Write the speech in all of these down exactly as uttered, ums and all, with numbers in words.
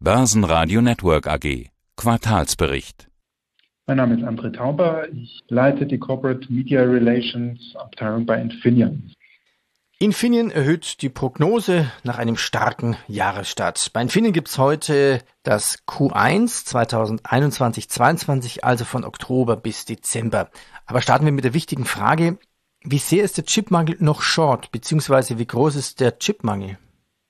Börsenradio Network A G. Quartalsbericht. Mein Name ist André Tauber. Ich leite die Corporate Media Relations Abteilung bei Infineon. Infineon erhöht die Prognose nach einem starken Jahresstart. Bei Infineon gibt es heute das Q eins zweitausendeinundzwanzig zweiundzwanzig, also von Oktober bis Dezember. Aber starten wir mit der wichtigen Frage: Wie sehr ist der Chipmangel noch short, beziehungsweise wie groß ist der Chipmangel?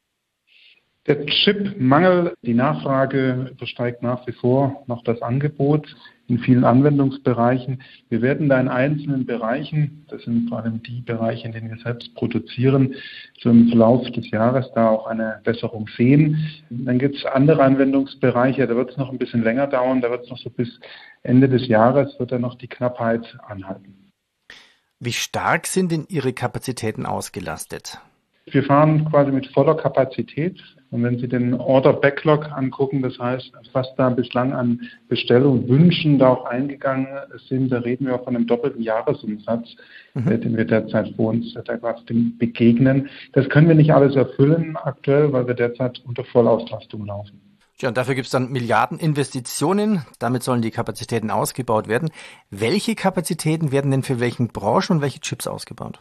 Der Chipmangel, die Nachfrage übersteigt nach wie vor noch das Angebot in vielen Anwendungsbereichen. Wir werden da in einzelnen Bereichen, das sind vor allem die Bereiche, in denen wir selbst produzieren, so im Verlauf des Jahres da auch eine Besserung sehen. Dann gibt es andere Anwendungsbereiche, da wird es noch ein bisschen länger dauern, da wird es noch so bis Ende des Jahres, wird dann noch die Knappheit anhalten. Wie stark sind denn Ihre Kapazitäten ausgelastet? Wir fahren quasi mit voller Kapazität. Und wenn Sie den Order Backlog angucken, das heißt, was da bislang an Bestellungswünschen da auch eingegangen sind, da reden wir auch von einem doppelten Jahresumsatz, mhm. den wir derzeit vor uns da quasi begegnen. Das können wir nicht alles erfüllen aktuell, weil wir derzeit unter Vollauslastung laufen. Ja, und dafür gibt es dann Milliardeninvestitionen. Damit sollen die Kapazitäten ausgebaut werden. Welche Kapazitäten werden denn für welchen Branchen und welche Chips ausgebaut?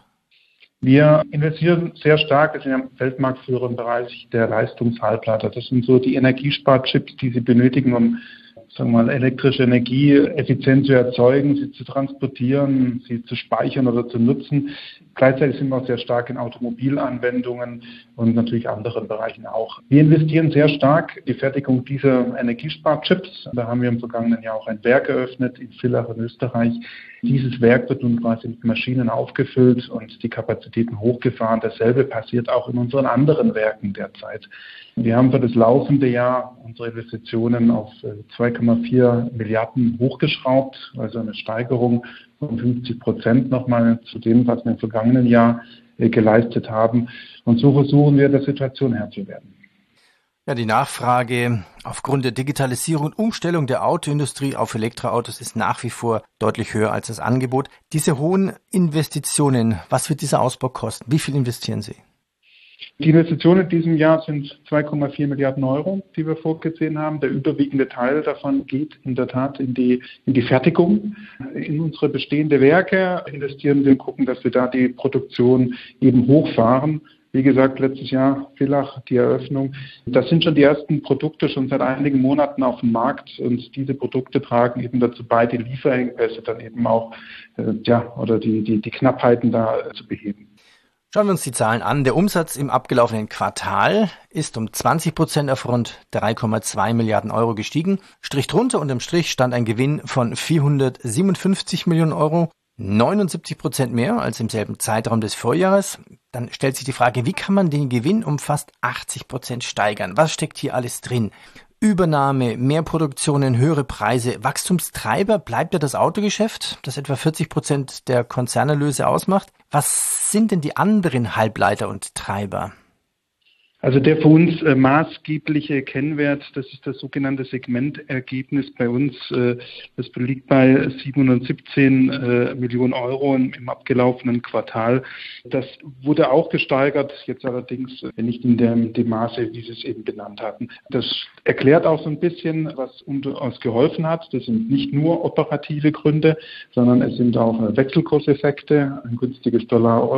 Wir investieren sehr stark, wir sind ja Weltmarktführer im Bereich der Leistungshalbleiter. Das sind so die Energiesparchips, die Sie benötigen, um sagen wir mal, elektrische Energie effizient zu erzeugen, sie zu transportieren, sie zu speichern oder zu nutzen. Gleichzeitig sind wir auch sehr stark in Automobilanwendungen und natürlich anderen Bereichen auch. Wir investieren sehr stark in die Fertigung dieser Energiesparchips. Da haben wir im vergangenen Jahr auch ein Werk eröffnet in Villach in Österreich. Dieses Werk wird nun quasi mit Maschinen aufgefüllt und die Kapazitäten hochgefahren. Dasselbe passiert auch in unseren anderen Werken derzeit. Wir haben für das laufende Jahr unsere Investitionen auf zwei Komma vier Milliarden hochgeschraubt, also eine Steigerung von fünfzig Prozent nochmal zu dem, was wir im vergangenen Jahr geleistet haben. Und so versuchen wir, der Situation Herr zu werden. Ja, die Nachfrage aufgrund der Digitalisierung und Umstellung der Autoindustrie auf Elektroautos ist nach wie vor deutlich höher als das Angebot. Diese hohen Investitionen, was wird dieser Ausbau kosten? Wie viel investieren Sie? Die Investitionen in diesem Jahr sind zwei Komma vier Milliarden Euro, die wir vorgesehen haben. Der überwiegende Teil davon geht in der Tat in die, in die Fertigung. In unsere bestehenden Werke investieren wir und gucken, dass wir da die Produktion eben hochfahren. Wie gesagt, letztes Jahr Villach, die Eröffnung. Das sind schon die ersten Produkte schon seit einigen Monaten auf dem Markt und diese Produkte tragen eben dazu bei, die Lieferengpässe dann eben auch, äh, ja, oder die, die, die Knappheiten da äh, zu beheben. Schauen wir uns die Zahlen an. Der Umsatz im abgelaufenen Quartal ist um zwanzig Prozent auf rund drei Komma zwei Milliarden Euro gestiegen. Strich drunter, unterm Strich stand ein Gewinn von vierhundertsiebenundfünfzig Millionen Euro. neunundsiebzig Prozent mehr als im selben Zeitraum des Vorjahres. Dann stellt sich die Frage, wie kann man den Gewinn um fast achtzig Prozent steigern? Was steckt hier alles drin? Übernahme, mehr Produktionen, höhere Preise, Wachstumstreiber bleibt ja das Autogeschäft, das etwa vierzig Prozent der Konzernerlöse ausmacht. Was sind denn die anderen Halbleiter und Treiber? Also der für uns äh, maßgebliche Kennwert, das ist das sogenannte Segmentergebnis bei uns. Äh, das liegt bei siebenhundertsiebzehn äh, Millionen Euro im, im abgelaufenen Quartal. Das wurde auch gesteigert, jetzt allerdings äh, nicht in dem, dem Maße, wie Sie es eben benannt hatten. Das erklärt auch so ein bisschen, was uns geholfen hat. Das sind nicht nur operative Gründe, sondern es sind auch äh, Wechselkurseffekte, ein günstiges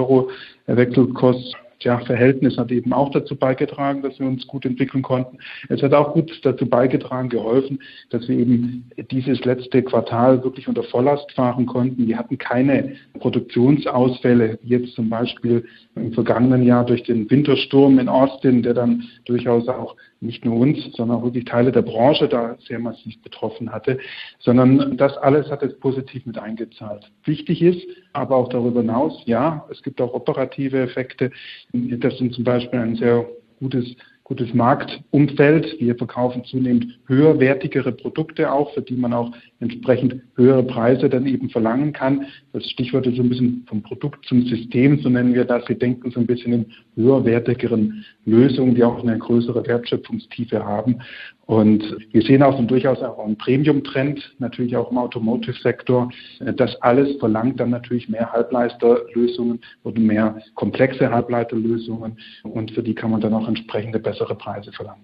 Dollar-Euro-Wechselkurs. Ja, Verhältnis hat eben auch dazu beigetragen, dass wir uns gut entwickeln konnten. Es hat auch gut dazu beigetragen, geholfen, dass wir eben dieses letzte Quartal wirklich unter Volllast fahren konnten. Wir hatten keine Produktionsausfälle, wie jetzt zum Beispiel im vergangenen Jahr durch den Wintersturm in Austin, der dann durchaus auch nicht nur uns, sondern auch wirklich Teile der Branche da sehr massiv betroffen hatte, sondern das alles hat jetzt positiv mit eingezahlt. Wichtig ist, aber auch darüber hinaus, ja, es gibt auch operative Effekte. Das sind zum Beispiel ein sehr gutes gutes Marktumfeld. Wir verkaufen zunehmend höherwertigere Produkte auch, für die man auch entsprechend höhere Preise dann eben verlangen kann. Das Stichwort ist so ein bisschen vom Produkt zum System, so nennen wir das. Wir denken so ein bisschen in höherwertigeren Lösungen, die auch eine größere Wertschöpfungstiefe haben. Und wir sehen auch so durchaus auch einen Premium-Trend, natürlich auch im Automotive-Sektor. Das alles verlangt dann natürlich mehr Halbleiterlösungen oder mehr komplexe Halbleiterlösungen und für die kann man dann auch entsprechende bessere Preise verlangen.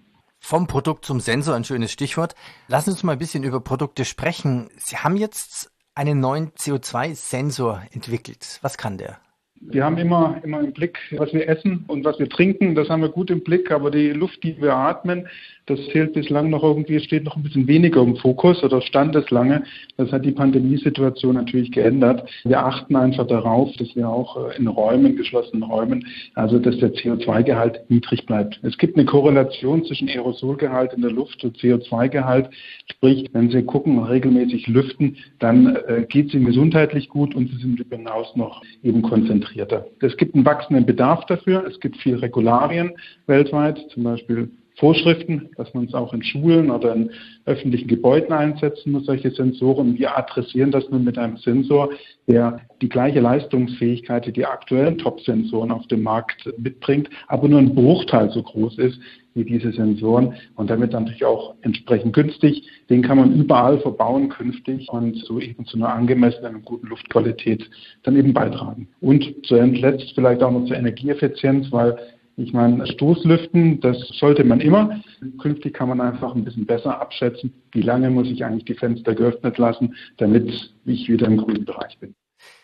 Vom Produkt zum Sensor, ein schönes Stichwort. Lassen Sie uns mal ein bisschen über Produkte sprechen. Sie haben jetzt einen neuen C O zwei Sensor entwickelt. Was kann der? Wir haben immer, immer im Blick, was wir essen und was wir trinken. Das haben wir gut im Blick. Aber die Luft, die wir atmen, das zählt bislang noch irgendwie, steht noch ein bisschen weniger im Fokus oder stand es lange. Das hat die Pandemiesituation natürlich geändert. Wir achten einfach darauf, dass wir auch in Räumen, geschlossenen Räumen, also dass der C O zwei Gehalt niedrig bleibt. Es gibt eine Korrelation zwischen Aerosolgehalt in der Luft und C O zwei Gehalt. Sprich, wenn Sie gucken und regelmäßig lüften, dann äh, geht es Ihnen gesundheitlich gut und Sie sind darüber hinaus noch eben konzentriert. Es gibt einen wachsenden Bedarf dafür. Es gibt viele Regularien weltweit, zum Beispiel Vorschriften, dass man es auch in Schulen oder in öffentlichen Gebäuden einsetzen muss, solche Sensoren. Wir adressieren das nun mit einem Sensor, der die gleiche Leistungsfähigkeit wie die aktuellen Top-Sensoren auf dem Markt mitbringt, aber nur ein Bruchteil so groß ist wie diese Sensoren und damit natürlich auch entsprechend günstig. Den kann man überall verbauen künftig und so eben zu einer angemessenen und guten Luftqualität dann eben beitragen. Und zuletzt vielleicht auch noch zur Energieeffizienz, weil ich meine, Stoßlüften, das sollte man immer. Künftig kann man einfach ein bisschen besser abschätzen, wie lange muss ich eigentlich die Fenster geöffnet lassen, damit ich wieder im grünen Bereich bin.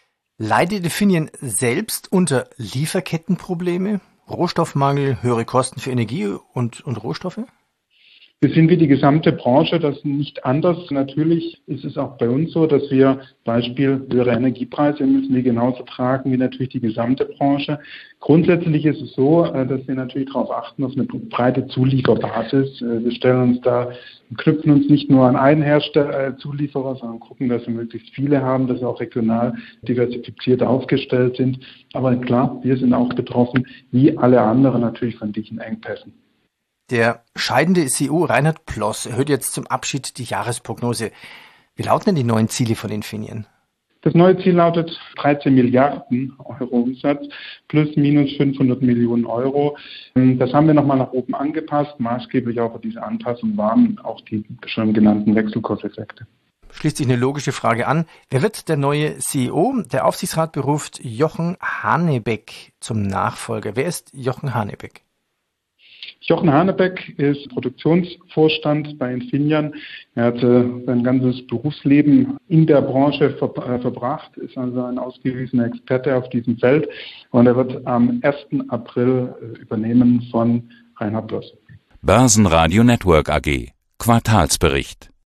Leidet Infineon selbst unter Lieferkettenprobleme, Rohstoffmangel, höhere Kosten für Energie und, und Rohstoffe? Wir sind wie die gesamte Branche, das nicht anders. Natürlich ist es auch bei uns so, dass wir Beispiel höhere Energiepreise müssen die genauso tragen wie natürlich die gesamte Branche. Grundsätzlich ist es so, dass wir natürlich darauf achten, auf eine breite Zulieferbasis. Wir stellen uns da, knüpfen uns nicht nur an einen Hersteller, Zulieferer, sondern gucken, dass wir möglichst viele haben, dass wir auch regional diversifiziert aufgestellt sind. Aber klar, wir sind auch betroffen, wie alle anderen natürlich von diesen Engpässen. Der scheidende C E O Reinhard Ploss erhöht jetzt zum Abschied die Jahresprognose. Wie lauten denn die neuen Ziele von Infineon? Das neue Ziel lautet dreizehn Milliarden Euro Umsatz plus minus fünfhundert Millionen Euro. Das haben wir nochmal nach oben angepasst. Maßgeblich auch für diese Anpassung waren auch die schon genannten Wechselkurseffekte. Schließt sich eine logische Frage an. Wer wird der neue C E O? Der Aufsichtsrat beruft Jochen Hanebeck zum Nachfolger. Wer ist Jochen Hanebeck? Jochen Hanebeck ist Produktionsvorstand bei Infineon. Er hatte sein ganzes Berufsleben in der Branche ver- äh, verbracht, ist also ein ausgewiesener Experte auf diesem Feld und er wird am ersten April äh, übernehmen von Reinhard Ploss. Börsenradio Network A G. Quartalsbericht.